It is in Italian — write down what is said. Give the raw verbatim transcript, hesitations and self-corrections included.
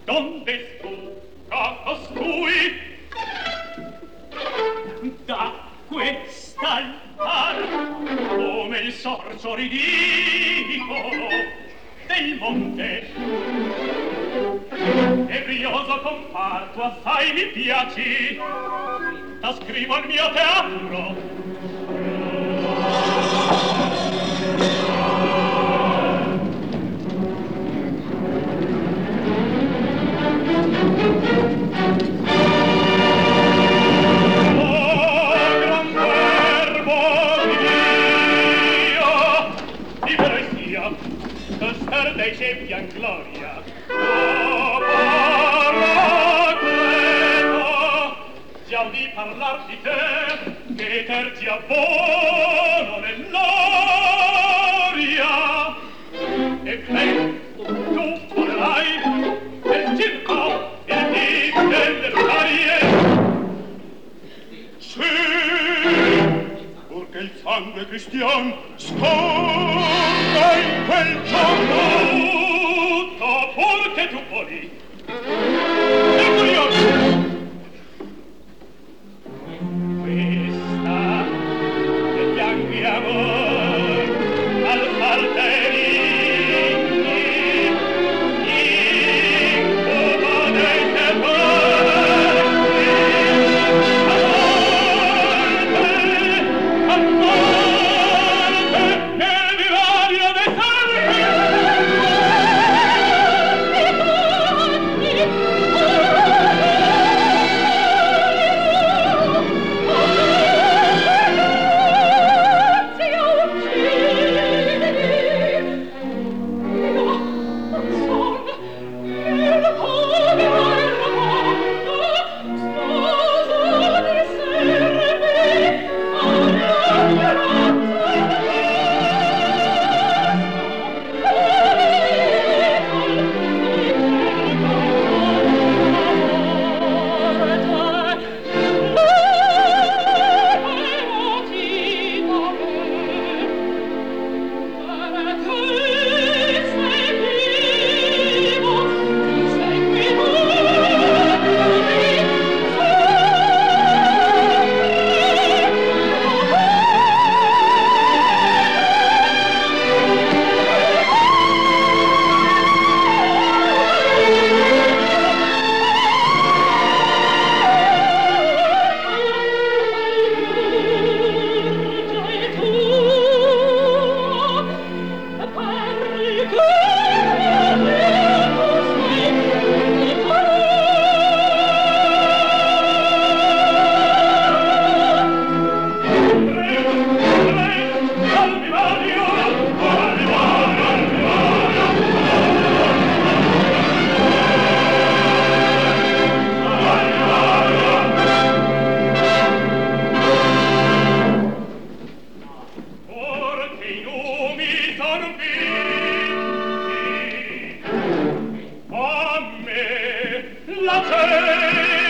donde sputa costui da quest'altar come il sorcio ridicolo del monte e brioso comparto assai mi piaci da scrivo al mio teatro dei ceppi a gloria oh paracleto già di parlar di te che terzi abbono nell'aria e ben tu volerai nel circo il dì delle lunarie sì purché il sangue cristian scorra in quel giorno tutto purché tu voli e curioso questa che pianghi amor al salterini incubo dei sepolcri a volte nel vivario dei santi la